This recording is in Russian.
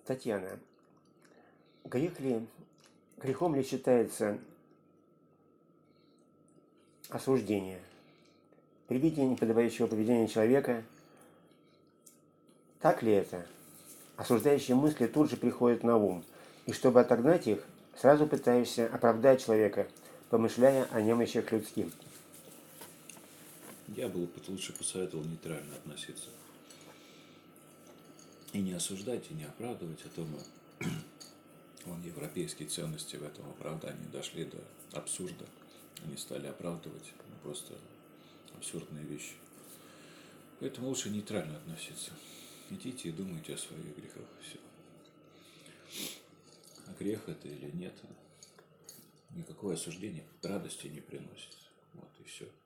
Татьяна, грехом ли считается осуждение? При виде неподобающего поведения человека, так ли это? Осуждающие мысли тут же приходят на ум, и чтобы отогнать их, сразу пытаешься оправдать человека, помышляя о немощах людским. Я бы лучше посоветовал нейтрально относиться. И не осуждать, и не оправдывать, а то европейские ценности в этом оправдании дошли до абсурда. Они стали оправдывать просто абсурдные вещи. Поэтому лучше нейтрально относиться. Идите и думайте о своих грехах. Все. А грех это или нет, никакое осуждение радости не приносит. Вот и все.